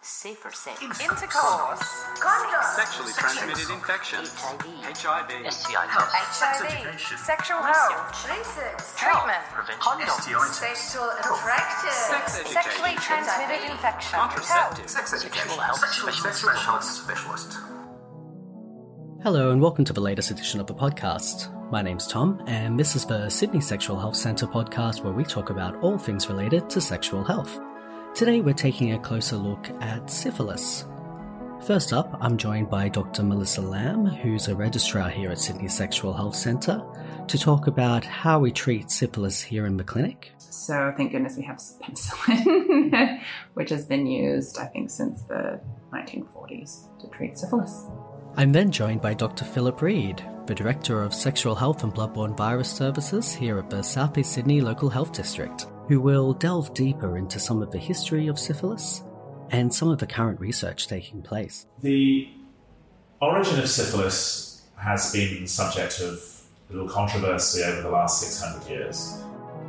safer sex, intercourse, condoms, sexually transmitted infection, HIV, HIV, sexual health, research, treatment, condoms, sexual attraction, sexually transmitted infection, contraceptives, sexual health specialist. Hello and welcome to the latest edition of the podcast. My name's Tom and this is the Sydney Sexual Health Centre podcast where we talk about all things related to sexual health. Today we're taking a closer look at syphilis. First up, I'm joined by Dr. Melissa Lamb, who's a registrar here at Sydney Sexual Health Centre, to talk about how we treat syphilis here in the clinic. So thank goodness we have penicillin, which has been used, I think, since the 1940s to treat syphilis. I'm then joined by Dr. Philip Reid, the Director of Sexual Health and Bloodborne Virus Services here at the South East Sydney Local Health District, who will delve deeper into some of the history of syphilis and some of the current research taking place. The origin of syphilis has been the subject of a little controversy over the last 600 years.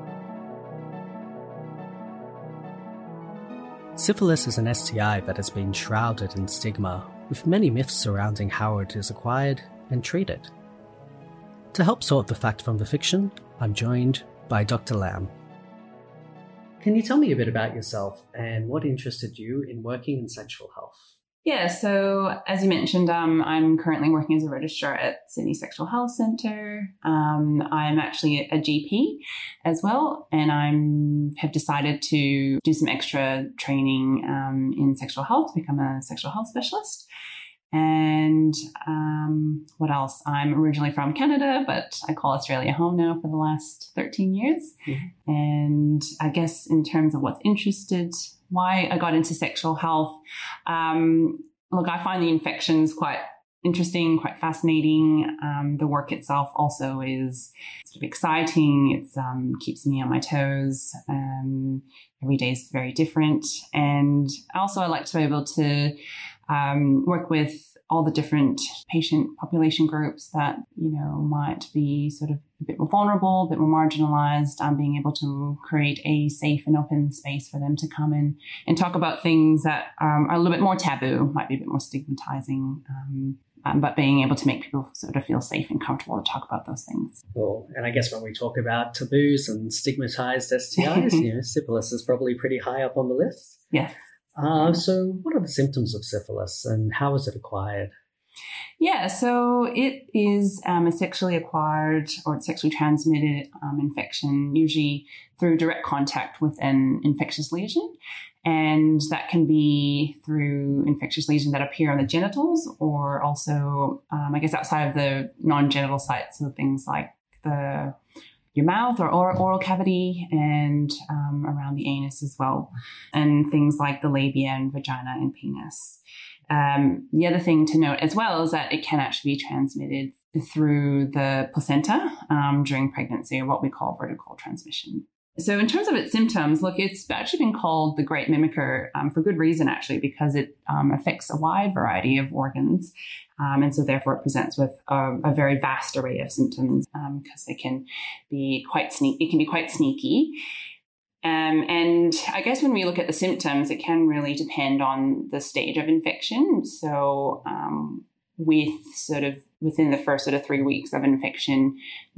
Syphilis is an STI that has been shrouded in stigma, with many myths surrounding how it is acquired and treated. To help sort the fact from the fiction, I'm joined by Dr. Lamb. Can you tell me a bit about yourself and what interested you in working in sexual health? Yeah, so as you mentioned, I'm currently working as a registrar at Sydney Sexual Health Centre. I'm actually a GP as well, and I have decided to do some extra training in sexual health to become a sexual health specialist. And what else? I'm originally from Canada, but I call Australia home now for the last 13 years. Mm-hmm. And I guess in terms of what's interested, why I got into sexual health, look, I find the infections quite interesting, quite fascinating. The work itself also is sort of exciting. It keeps me on my toes. Every day is very different. And also I like to be able to work with all the different patient population groups that, might be sort of a bit more vulnerable, a bit more marginalized, being able to create a safe and open space for them to come in and talk about things that are a little bit more taboo, might be a bit more stigmatizing, but being able to make people sort of feel safe and comfortable to talk about those things. Cool. And I guess when we talk about taboos and stigmatized STIs, syphilis is probably pretty high up on the list. Yeah. So what are the symptoms of syphilis and how is it acquired? Yeah, so it is a sexually acquired or sexually transmitted infection, usually through direct contact with an infectious lesion. And that can be through infectious lesions that appear on the genitals or also, outside of the non-genital sites, so things like your mouth or oral cavity and around the anus as well, and things like the labia and vagina and penis. The other thing to note as well is that it can actually be transmitted through the placenta during pregnancy, or what we call vertical transmission. So in terms of its symptoms, look, it's actually been called the great mimicker for good reason, actually, because it affects a wide variety of organs. And so therefore it presents with a very vast array of symptoms because it can be quite sneaky. And I guess when we look at the symptoms, it can really depend on the stage of infection. So within the first 3 weeks of infection,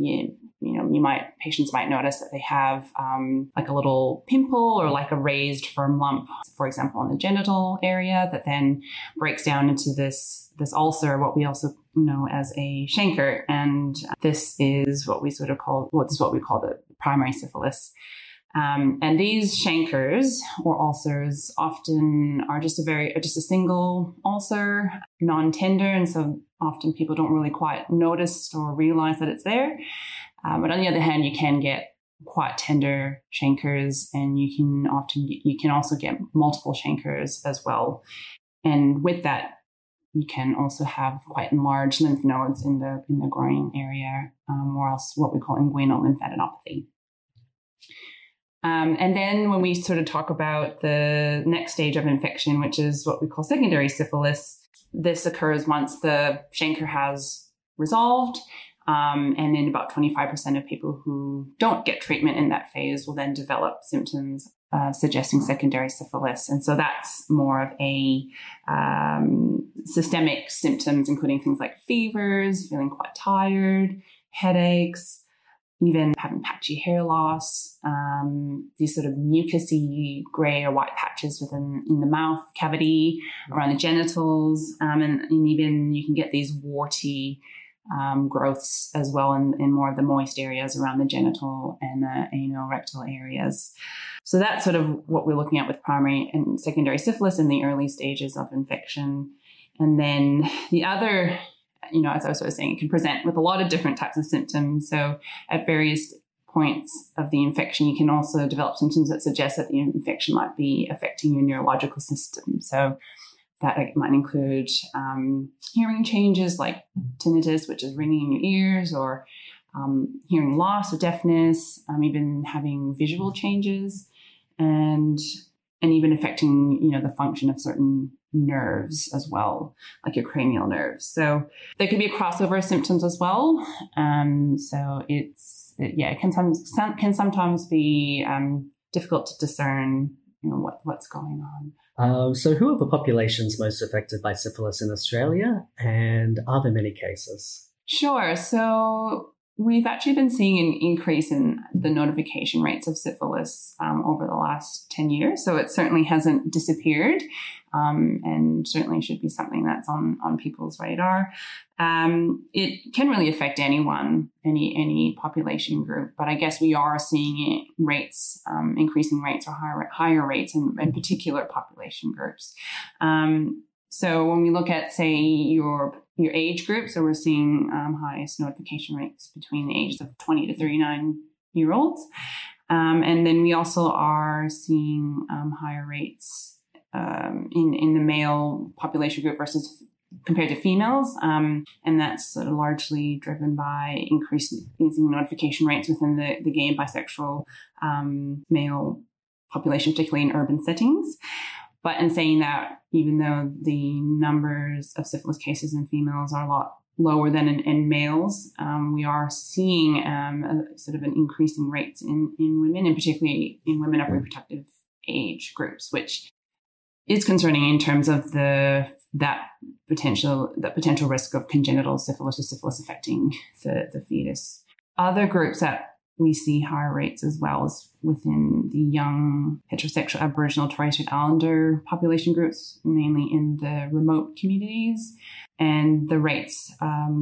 patients might notice that they have like a little pimple or like a raised firm lump, for example, in the genital area that then breaks down into this ulcer, what we also know as a chancre. And this is what we call the primary syphilis. And these chancres or ulcers often are just a single ulcer, non-tender, and so often people don't really quite notice or realize that it's there. But on the other hand, you can get quite tender chancres, and you can also get multiple chancres as well. And with that, you can also have quite enlarged lymph nodes in the groin area, or else what we call inguinal lymphadenopathy. And then when we sort of talk about the next stage of infection, which is what we call secondary syphilis, this occurs once the chancre has resolved. And in about 25% of people who don't get treatment in that phase will then develop symptoms suggesting secondary syphilis. And so that's more of a systemic symptoms, including things like fevers, feeling quite tired, headaches, even having patchy hair loss, these sort of mucousy gray or white patches in the mouth cavity, around the genitals, and even you can get these warty growths as well in more of the moist areas around the genital and the anal rectal areas. So that's sort of what we're looking at with primary and secondary syphilis in the early stages of infection. And then the other, as I was sort of saying, it can present with a lot of different types of symptoms. So at various points of the infection, you can also develop symptoms that suggest that the infection might be affecting your neurological system. So that might include hearing changes like tinnitus, which is ringing in your ears, or hearing loss or deafness, even having visual changes, and even affecting, the function of certain nerves as well, like your cranial nerves. So there could be a crossover of symptoms as well. So it can sometimes be difficult to discern, what's going on. So who are the populations most affected by syphilis in Australia, and are there many cases? Sure. So we've actually been seeing an increase in the notification rates of syphilis over the last 10 years. So it certainly hasn't disappeared, and certainly should be something that's on people's radar. It can really affect anyone, any population group, but I guess we are seeing increasing rates or higher rates in particular population groups. So when we look at, say, your age group, so we're seeing highest notification rates between the ages of 20 to 39-year-olds. And then we also are seeing higher rates in the male population group versus compared to females. And that's sort of largely driven by increasing notification rates within the gay and bisexual male population, particularly in urban settings. But in saying that, even though the numbers of syphilis cases in females are a lot lower than in males, we are seeing a sort of an increasing rates in women, and particularly in women of reproductive age groups, which is concerning in terms of that potential risk of congenital syphilis or syphilis affecting the fetus. Other groups that we see higher rates as well as within the young heterosexual Aboriginal Torres Strait Islander population groups, mainly in the remote communities. And the rates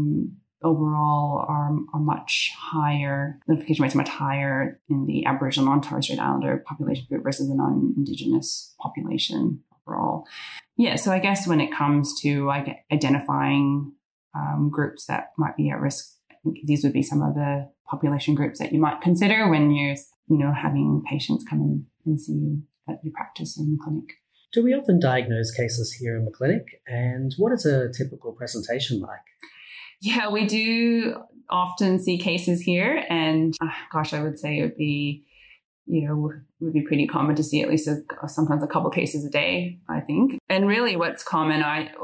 overall are much higher. Notification rates are much higher in the Aboriginal non-Torres Strait Islander population group versus the non-Indigenous population overall. Yeah, so I guess when it comes to identifying groups that might be at risk, these would be some of the population groups that you might consider when you're, having patients come in and see you at your practice in the clinic. Do we often diagnose cases here in the clinic? And what is a typical presentation like? Yeah, we do often see cases here, and I would say it would be, would be pretty common to see at least sometimes a couple cases a day, I think. And really what's common,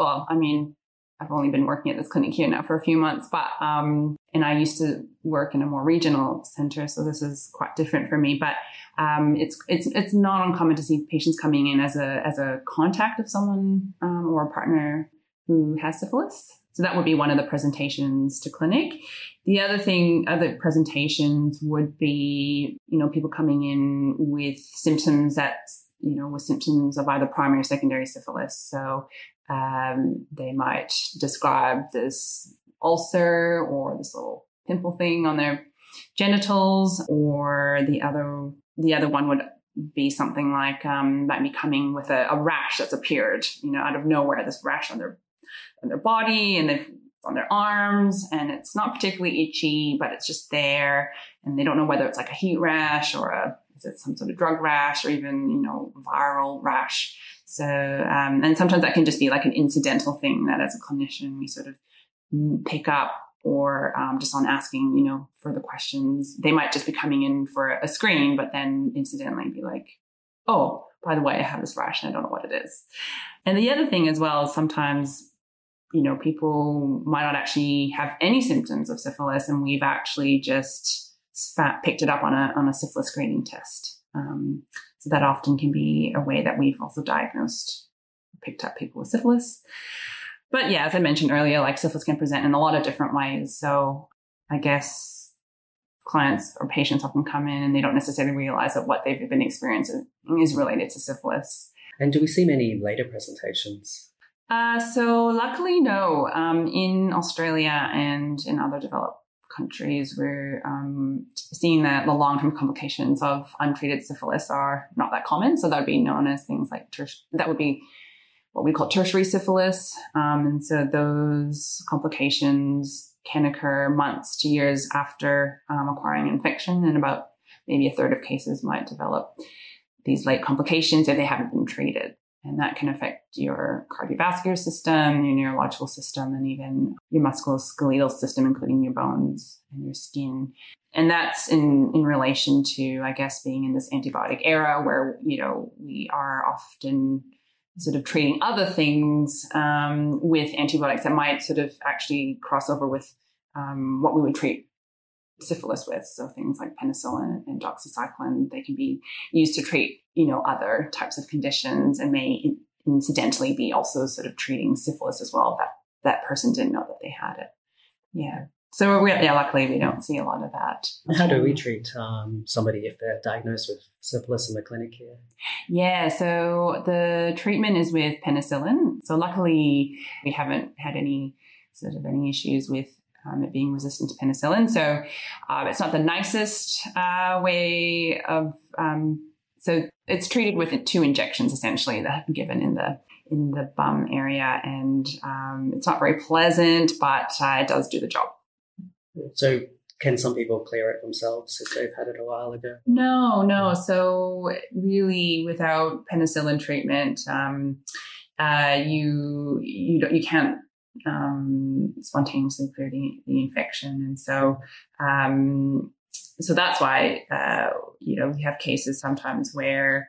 I've only been working at this clinic here now for a few months, but and I used to work in a more regional center, so this is quite different for me. But it's not uncommon to see patients coming in as a contact of someone or a partner who has syphilis. So that would be one of the presentations to clinic. The other presentations would be, people coming in with symptoms with symptoms of either primary or secondary syphilis. So they might describe this ulcer or this little pimple thing on their genitals, or the other one would be something like might be coming with a rash that's appeared, out of nowhere. This rash on their body and on their arms, and it's not particularly itchy, but it's just there, and they don't know whether it's like a heat rash or is it some sort of drug rash or even viral rash. So and sometimes that can just be like an incidental thing that as a clinician we sort of pick up, or just on asking further questions, they might just be coming in for a screen, but then incidentally be like, oh, by the way, I have this rash and I don't know what it is. And the other thing as well is sometimes people might not actually have any symptoms of syphilis, and we've actually just picked it up on a syphilis screening test. So that often can be a way that we've also picked up people with syphilis. But yeah, as I mentioned earlier, like syphilis can present in a lot of different ways. So I guess clients or patients often come in and they don't necessarily realize that what they've been experiencing is related to syphilis. And do we see many later presentations? So luckily, no. In Australia and in other developed countries, we're seeing that the long-term complications of untreated syphilis are not that common. So that would be known as things like that would be what we call tertiary syphilis. And so those complications can occur months to years after acquiring infection, and about maybe a third of cases might develop these late complications if they haven't been treated. And that can affect your cardiovascular system, your neurological system, and even your musculoskeletal system, including your bones and your skin. And that's in relation to, I guess, being in this antibiotic era where, we are often sort of treating other things with antibiotics that might sort of actually cross over with what we would treat syphilis with. So things like penicillin and doxycycline, they can be used to treat, other types of conditions, and may incidentally be also sort of treating syphilis as well, that person didn't know that they had it. Yeah. So luckily we don't see a lot of that. How do we treat somebody if they're diagnosed with syphilis in the clinic here? Yeah, so the treatment is with penicillin. So luckily we haven't had any issues with it being resistant to penicillin. So it's not the nicest way of, so it's treated with 2 injections essentially that are given in the bum area. And it's not very pleasant, but it does do the job. So can some people clear it themselves if they've had it a while ago? No. So really without penicillin treatment, you can't spontaneously clear the infection. And so that's why, we have cases sometimes where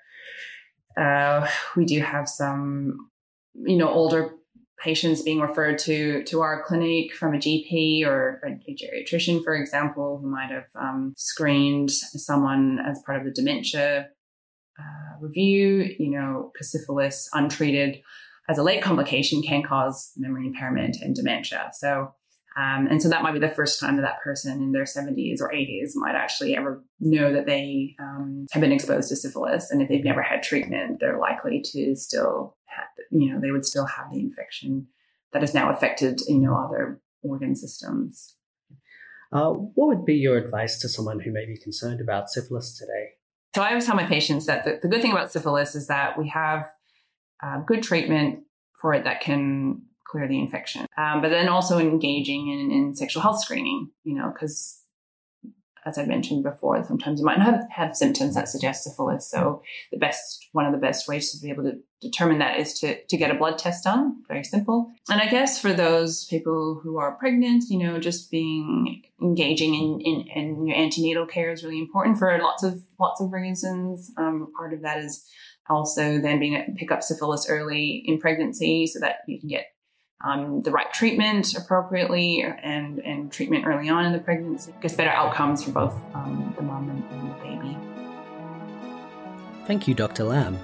we do have some, older patients being referred to our clinic from a GP or a geriatrician, for example, who might have screened someone as part of the dementia review, because syphilis untreated as a late complication can cause memory impairment and dementia. So, and so that might be the first time that person in their 70s or 80s might actually ever know that they have been exposed to syphilis. And if they've never had treatment, they're likely to still have, they would still have the infection that has now affected, other organ systems. What would be your advice to someone who may be concerned about syphilis today? So I always tell my patients that the good thing about syphilis is that we have good treatment for it that can clear the infection. But then also engaging in sexual health screening, because as I mentioned before, sometimes you might not have symptoms that suggest syphilis. So one of the best ways to be able to determine that is to get a blood test done. Very simple. And I guess for those people who are pregnant, just engaging in your antenatal care is really important for lots of reasons. Part of that is also then being able to pick up syphilis early in pregnancy so that you can get the right treatment appropriately and treatment early on in the pregnancy. It gets better outcomes for both the mom and the baby. Thank you, Dr. Lam.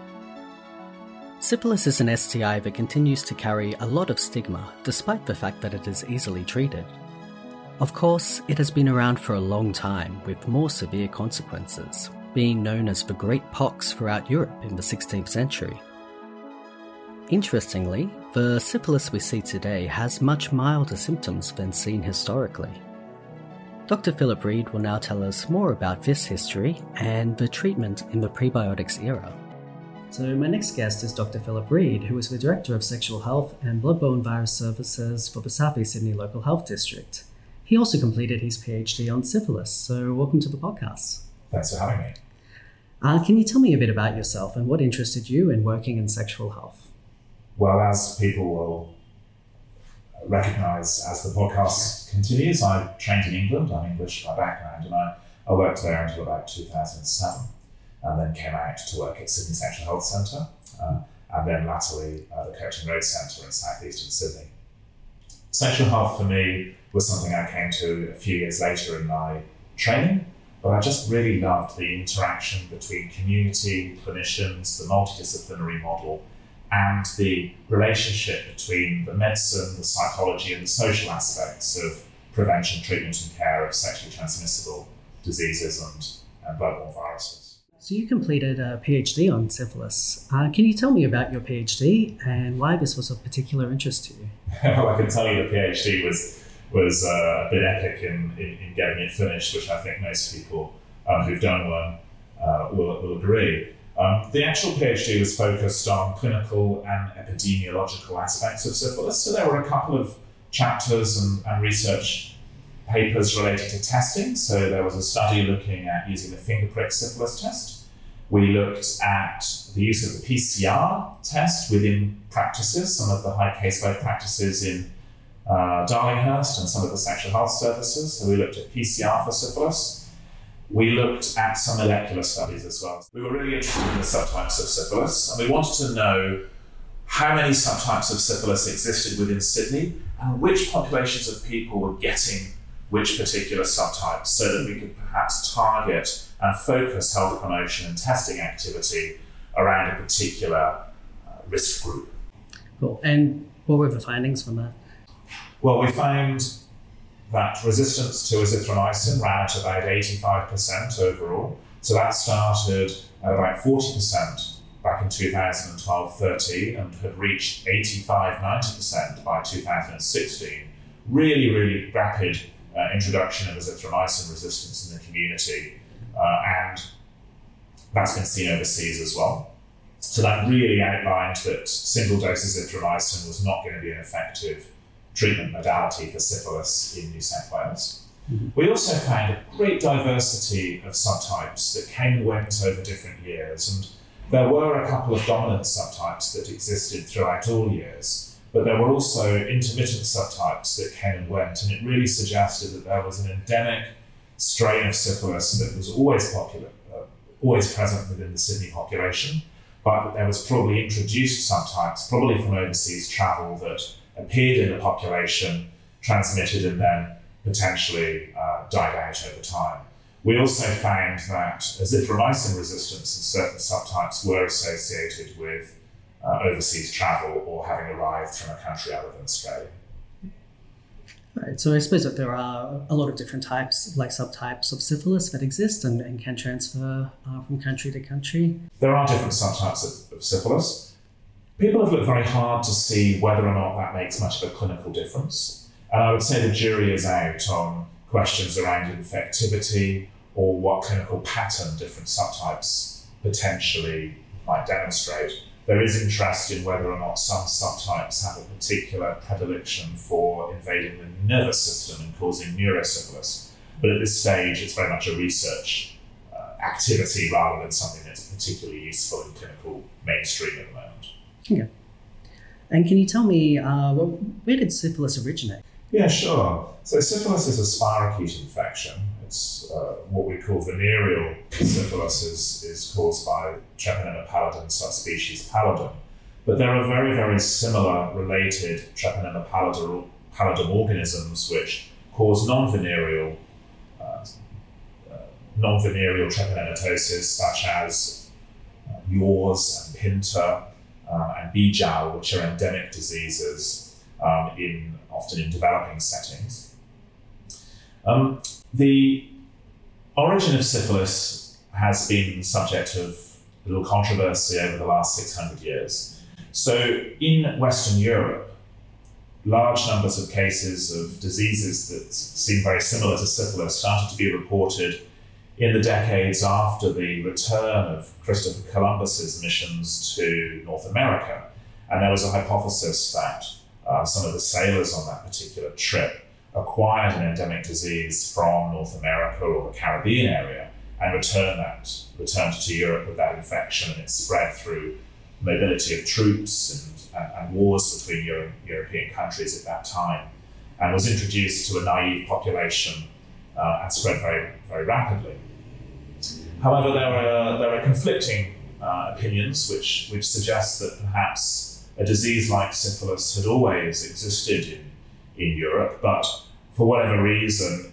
Syphilis is an STI that continues to carry a lot of stigma despite the fact that it is easily treated. Of course, it has been around for a long time with more severe consequences, being known as the Great Pox throughout Europe in the 16th century. Interestingly, the syphilis we see today has much milder symptoms than seen historically. Dr. Philip Reid will now tell us more about this history and the treatment in the prebiotics era. So my next guest is Dr. Philip Reid, who is the Director of Sexual Health and Bloodborne Virus Services for the South East Sydney Local Health District. He also completed his PhD on syphilis, so welcome to the podcast. Thanks for having me. Can you tell me a bit about yourself and what interested you in working in sexual health? Well, as people will recognise as the podcast continues, I trained in England. I'm English by background, and I worked there until about 2007, and then came out to work at Sydney Sexual Health Centre, and then latterly the Coaching Road Centre in South Eastern Sydney. Sexual health for me was something I came to a few years later in my training. but I just really loved the interaction between community, clinicians, the multidisciplinary model, and the relationship between the medicine, the psychology, and the social aspects of prevention, treatment, and care of sexually transmissible diseases and bloodborne viruses. So you completed a PhD on syphilis. Can you tell me about your PhD and why this was of particular interest to you? Well, I can tell you the PhD was a bit epic in getting it finished, which I think most people who've done one will agree. The actual PhD was focused on clinical and epidemiological aspects of syphilis. So there were a couple of chapters and research papers related to testing. So there was a study looking at using the finger prick syphilis test. We looked at the use of the PCR test within practices, some of the high caseload practices in Darlinghurst and some of the sexual health services. So we looked at PCR for syphilis. We looked at some molecular studies as well. We were really interested in the subtypes of syphilis, and we wanted to know how many subtypes of syphilis existed within Sydney and which populations of people were getting which particular subtypes, so that we could perhaps target and focus health promotion and testing activity around a particular risk group. Cool. And what were the findings from that? Well, we found that resistance to azithromycin ran at about 85% overall. So that started at about 40% back in 2012-13 and had reached 85-90% by 2016. Really, really rapid introduction of azithromycin resistance in the community, and that's been seen overseas as well. So that really outlined that single-dose azithromycin was not going to be an effective treatment modality for syphilis in New South Wales. Mm-hmm. We also found a great diversity of subtypes that came and went over different years, and there were a couple of dominant subtypes that existed throughout all years, but there were also intermittent subtypes that came and went, and it really suggested that there was an endemic strain of syphilis that was always popular, always present within the Sydney population, but that there was probably introduced subtypes, probably from overseas travel, that appeared in the population, transmitted, and then potentially died out over time. We also found that azithromycin resistance in certain subtypes were associated with overseas travel or having arrived from a country other than Australia. Right, so I suppose that there are a lot of different types, like subtypes of syphilis that exist and can transfer from country to country. There are different subtypes of syphilis. People have looked very hard to see whether or not that makes much of a clinical difference. And I would say the jury is out on questions around infectivity or what clinical pattern different subtypes potentially might demonstrate. There is interest in whether or not some subtypes have a particular predilection for invading the nervous system and causing neurosyphilis. But at this stage, it's very much a research activity rather than something that's particularly useful in clinical mainstream at the moment. Okay. And can you tell me, where did syphilis originate? Yeah, sure. So syphilis is a spirochete infection. It's what we call venereal syphilis is caused by Treponema pallidum subspecies pallidum. But there are very, very similar related Treponema pallidum organisms which cause non-venereal treponematosis, such as yaws and pinta, and Bijal, which are endemic diseases often in developing settings. The origin of syphilis has been the subject of little controversy over the last 600 years. So in Western Europe, large numbers of cases of diseases that seem very similar to syphilis started to be reported in the decades after the return of Christopher Columbus's missions to North America. And there was a hypothesis that some of the sailors on that particular trip acquired an endemic disease from North America or the Caribbean area and returned to Europe with that infection, and it spread through mobility of troops and wars between European countries at that time, and was introduced to a naive population and spread very, very rapidly. However, there are conflicting opinions which suggest that perhaps a disease like syphilis had always existed in Europe, but for whatever reason, it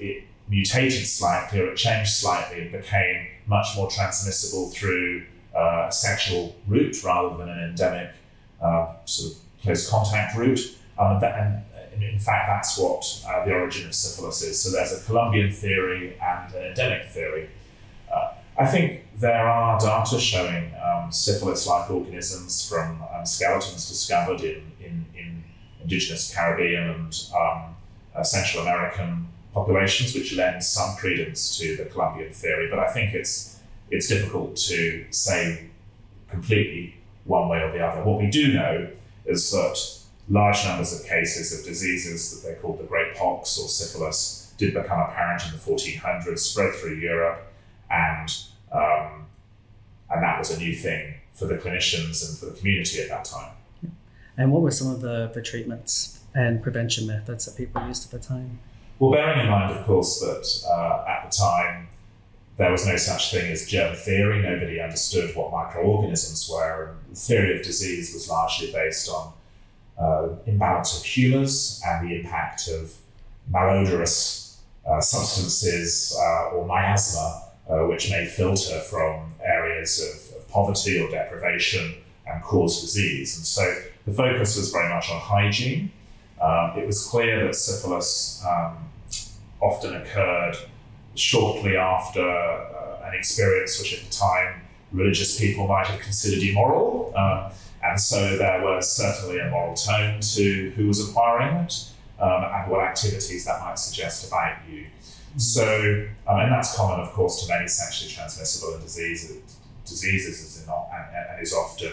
mutated slightly, or it changed slightly and became much more transmissible through a sexual route rather than an endemic sort of close contact route. And in fact, that's what the origin of syphilis is. So there's a Columbian theory and an endemic theory. I think there are data showing syphilis-like organisms from skeletons discovered in indigenous Caribbean and Central American populations, which lend some credence to the Columbian theory. But I think it's difficult to say completely one way or the other. What we do know is that large numbers of cases of diseases that they called the Great Pox or syphilis did become apparent in the 1400s, spread through Europe, and that was a new thing for the clinicians and for the community at that time. And what were some of the treatments and prevention methods that people used at the time? Well, bearing in mind, of course, that at the time there was no such thing as germ theory. Nobody understood what microorganisms were. And the theory of disease was largely based on imbalance of humours and the impact of malodorous substances or miasma, which may filter from areas of poverty or deprivation and cause disease. And so the focus was very much on hygiene. It was clear that syphilis often occurred shortly after an experience which at the time religious people might have considered immoral. And so there was certainly a moral tone to who was acquiring it and what activities that might suggest about you. So, and that's common, of course, to many sexually transmissible diseases and is often,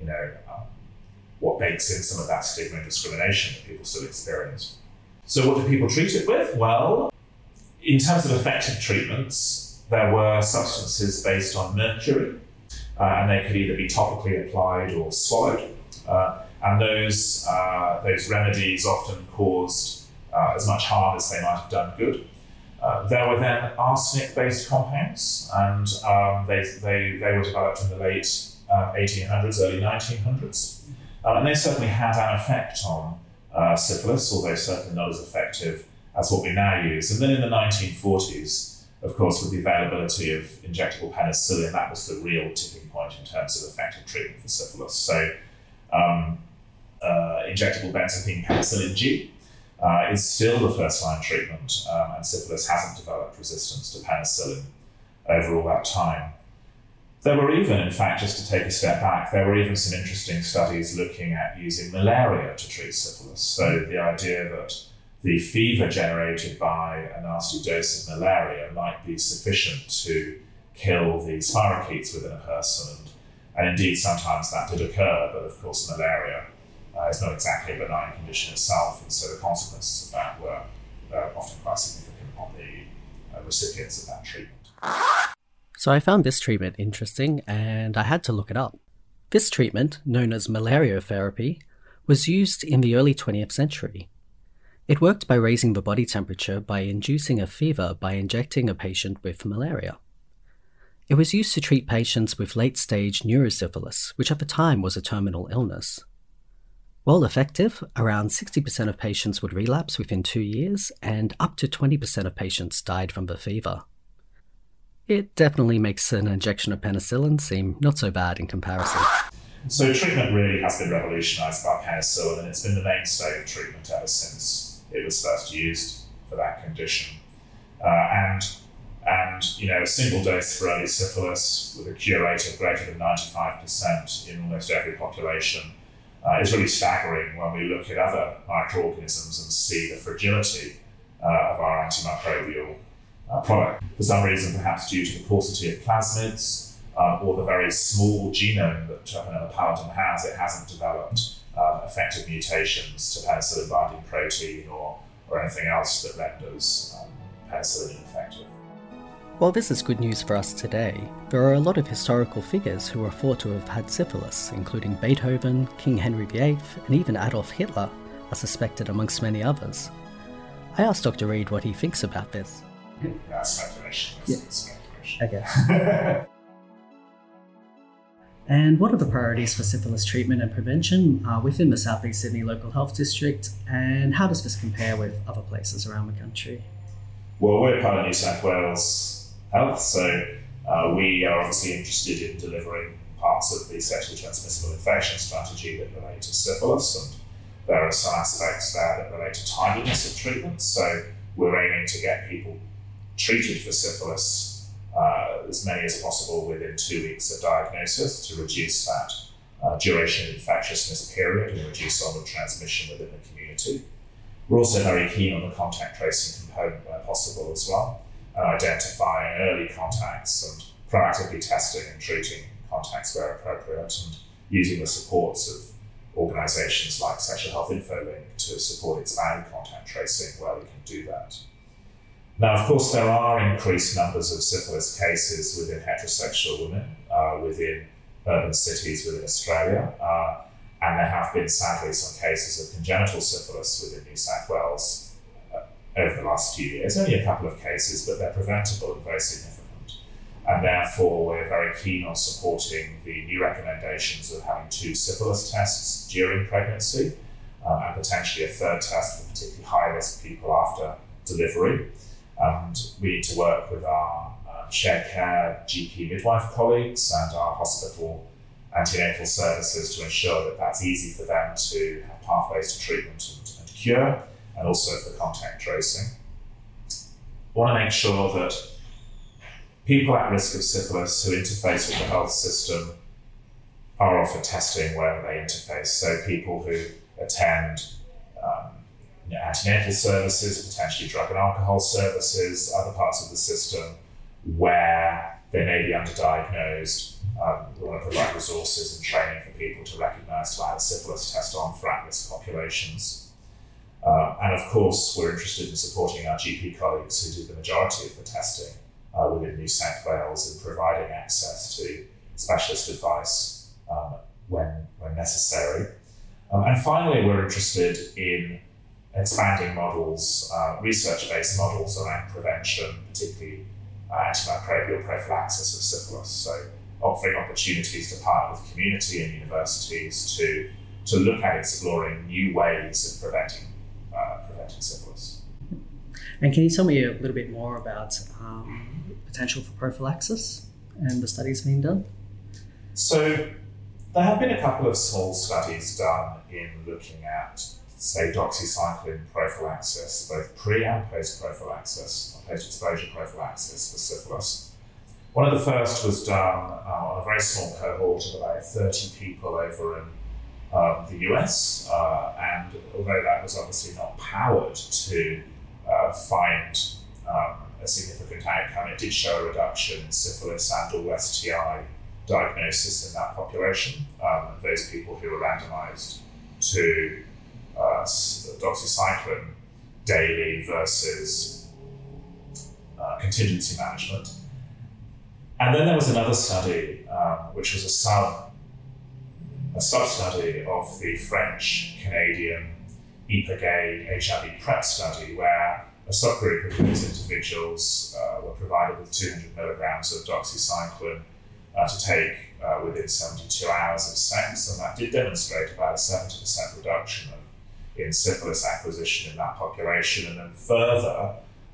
what bakes in some of that stigma and discrimination that people still experience. So what do people treat it with? Well, in terms of effective treatments, there were substances based on mercury, and they could either be topically applied or swallowed. And those remedies often caused as much harm as they might have done good. There were then arsenic-based compounds, and they were developed in the late 1800s, early 1900s. And they certainly had an effect on syphilis, although certainly not as effective as what we now use. And then in the 1940s, of course, with the availability of injectable penicillin, that was the real tipping point in terms of effective treatment for syphilis. So injectable benzathine penicillin G is still the first-line treatment, and syphilis hasn't developed resistance to penicillin over all that time. There were even, in fact, just to take a step back, there were even some interesting studies looking at using malaria to treat syphilis. So the idea that the fever generated by a nasty dose of malaria might be sufficient to kill the spirochetes within a person. And indeed, sometimes that did occur, but of course, malaria is not exactly a benign condition itself, and so the consequences of that were often quite significant on the recipients of that treatment. So I found this treatment interesting, and I had to look it up. This treatment, known as malaria therapy, was used in the early 20th century. It worked by raising the body temperature by inducing a fever by injecting a patient with malaria. It was used to treat patients with late-stage neurosyphilis, which at the time was a terminal illness. While effective, around 60% of patients would relapse within 2 years, and up to 20% of patients died from the fever. It definitely makes an injection of penicillin seem not so bad in comparison. So treatment really has been revolutionised by penicillin, and it's been the mainstay of treatment ever since it was first used for that condition. And a single dose for early syphilis with a cure rate of greater than 95% in almost every population is really staggering when we look at other microorganisms and see the fragility of our antimicrobial product. For some reason, perhaps due to the paucity of plasmids or the very small genome that Treponema pallidum has, it hasn't developed effective mutations to penicillin-binding protein or anything else that renders penicillin ineffective. While this is good news for us today, there are a lot of historical figures who are thought to have had syphilis, including Beethoven, King Henry VIII, and even Adolf Hitler, are suspected amongst many others. I asked Dr. Reid what he thinks about this. That's speculation. Speculation. Okay. And what are the priorities for syphilis treatment and prevention within the South East Sydney Local Health District, and how does this compare with other places around the country? Well, we're part of New South Wales Health, so we are obviously interested in delivering parts of the sexually transmissible infection strategy that relate to syphilis, and there are some aspects there that relate to timeliness of treatment. So we're aiming to get people treated for syphilis as many as possible within 2 weeks of diagnosis to reduce that duration of infectiousness period and reduce onward transmission within the community. We're also very keen on the contact tracing component where possible as well, and identifying early contacts and proactively testing and treating contacts where appropriate, and using the supports of organisations like Sexual Health InfoLink to support expanded contact tracing where we can do that. Now, of course, there are increased numbers of syphilis cases within heterosexual women within urban cities within Australia, and there have been, sadly, some cases of congenital syphilis within New South Wales over the last few years. Only a couple of cases, but they're preventable and very significant. And therefore, we're very keen on supporting the new recommendations of having 2 syphilis tests during pregnancy, and potentially a 3rd test for particularly high-risk people after delivery. And we need to work with our shared care GP midwife colleagues and our hospital antenatal services to ensure that that's easy for them to have pathways to treatment and cure, and also for contact tracing. I want to make sure that people at risk of syphilis who interface with the health system are offered testing wherever they interface. So people who attend antenatal services, potentially drug and alcohol services, other parts of the system where they may be underdiagnosed. We want to provide resources and training for people to recognise to add a syphilis test on for at-risk populations. And of course, we're interested in supporting our GP colleagues who do the majority of the testing within New South Wales in providing access to specialist advice when necessary. And finally, we're interested in expanding models, research-based models around prevention, particularly antimicrobial prophylaxis of syphilis. So offering opportunities to partner with community and universities to look at exploring new ways of preventing syphilis. And can you tell me a little bit more about potential for prophylaxis and the studies being done? So there have been a couple of small studies done in looking at, say, doxycycline prophylaxis, both pre and post-prophylaxis, or post-exposure prophylaxis for syphilis. One of the first was done on a very small cohort of about 30 people over in the US, and although that was obviously not powered to find a significant outcome, it did show a reduction in syphilis and or STI diagnosis in that population. Those people who were randomized to doxycycline daily versus contingency management. And then there was another study, which was a sub-study of the French-Canadian EPA-GAY HIV PrEP study, where a subgroup of those individuals were provided with 200 milligrams of doxycycline to take within 72 hours of sex, and that did demonstrate about a 70% reduction in syphilis acquisition in that population. And then further,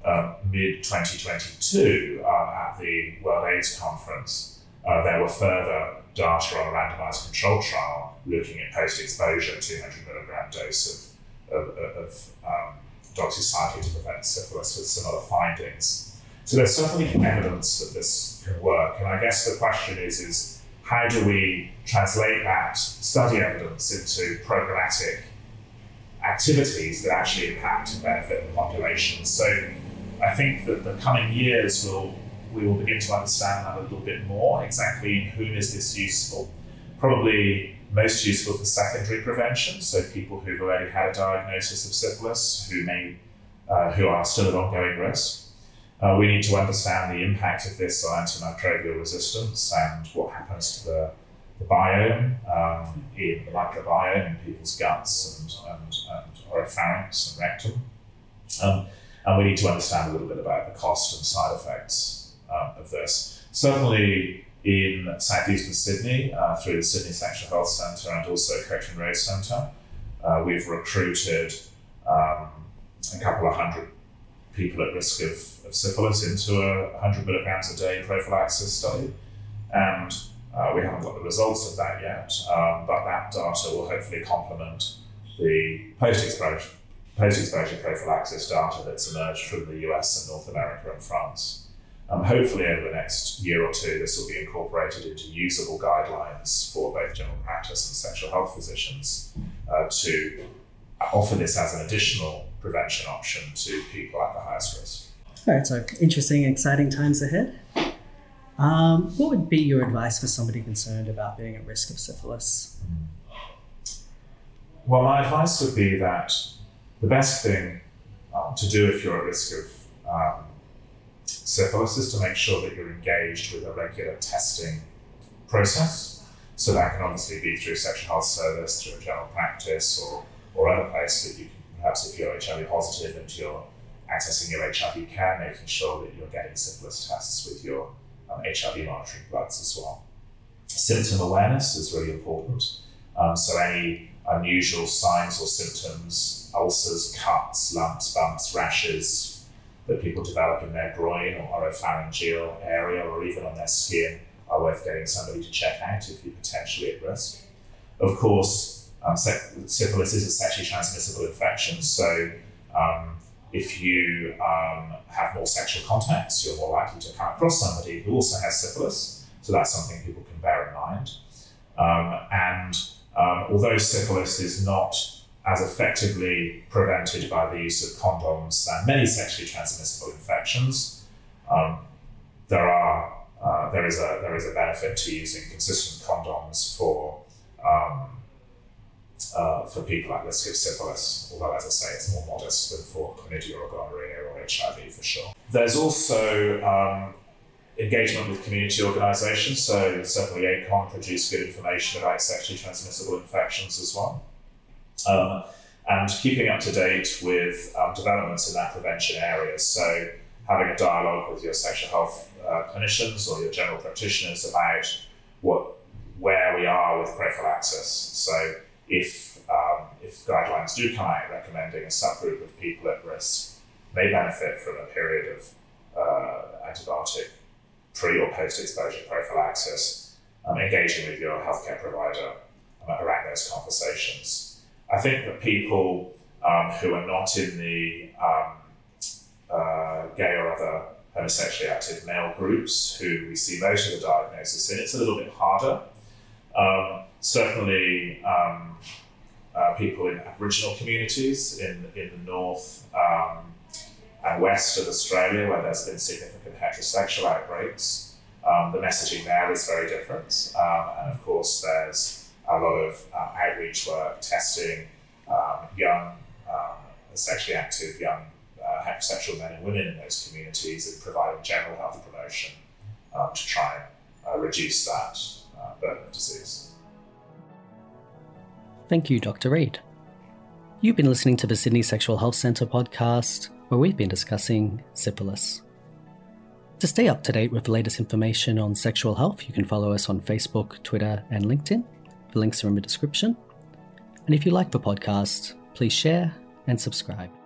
mid-2022, at the World AIDS Conference, there were further data on a randomized control trial looking at post-exposure 200 milligram dose of doxycycline to prevent syphilis with similar findings. So there's certainly evidence that this can work. And I guess the question is how do we translate that study evidence into programmatic activities that actually impact and benefit the population? So I think that the coming years we will begin to understand that a little bit more, exactly in whom is this useful. Probably most useful for secondary prevention, so people who've already had a diagnosis of syphilis who are still at ongoing risk. We need to understand the impact of this on antimicrobial resistance and what happens to the biome, in the microbiome in people's guts and oropharynx and rectum. And we need to understand a little bit about the cost and side effects of this. Certainly in southeastern Sydney, through the Sydney Sexual Health Centre and also Cochrane Road Centre, we've recruited a couple of hundred people at risk of syphilis into a 100 milligrams a day prophylaxis study. And we haven't got the results of that yet, but that data will hopefully complement the post-exposure prophylaxis data that's emerged from the US and North America and France. Hopefully over the next year or two, this will be incorporated into usable guidelines for both general practice and sexual health physicians to offer this as an additional prevention option to people at the highest risk. All right, so interesting, exciting times ahead. What would be your advice for somebody concerned about being at risk of syphilis? Well, my advice would be that the best thing to do if you're at risk of syphilis is to make sure that you're engaged with a regular testing process. So that can obviously be through sexual health service, through a general practice, or other place that you can, perhaps if you're HIV positive and you're accessing your HIV care, making sure that you're getting syphilis tests with your HIV monitoring bloods as well. Symptom awareness is really important. So any unusual signs or symptoms, ulcers, cuts, lumps, bumps, rashes that people develop in their groin or oropharyngeal area or even on their skin are worth getting somebody to check out if you're potentially at risk. Of course, syphilis is a sexually transmissible infection, so if you have more sexual contacts, you're more likely to come across somebody who also has syphilis, so that's something people can bear in mind. Although syphilis is not as effectively prevented by the use of condoms than many sexually transmissible infections, there is a benefit to using consistent condoms for people at risk of syphilis, although, as I say, it's more modest than for chlamydia or gonorrhea or HIV for sure. There's also engagement with community organisations, so certainly ACON produce good information about sexually transmissible infections as well. And keeping up to date with developments in that prevention area, so having a dialogue with your sexual health clinicians or your general practitioners about where we are with prophylaxis. So if guidelines do come out recommending a subgroup of people at risk may benefit from a period of antibiotic pre or post-exposure prophylaxis, engaging with your healthcare provider around those conversations. I think that people who are not in the gay or other homosexually active male groups who we see most of the diagnosis in, it's a little bit harder. Certainly people in Aboriginal communities in the north and west of Australia, where there's been significant heterosexual outbreaks, the messaging there is very different. And of course, there's a lot of outreach work, testing young, sexually active young heterosexual men and women in those communities and providing general health promotion to try and reduce that burden of disease. Thank you, Dr. Reid. You've been listening to the Sydney Sexual Health Centre podcast, where we've been discussing syphilis. To stay up to date with the latest information on sexual health, you can follow us on Facebook, Twitter, and LinkedIn. The links are in the description. And if you like the podcast, please share and subscribe.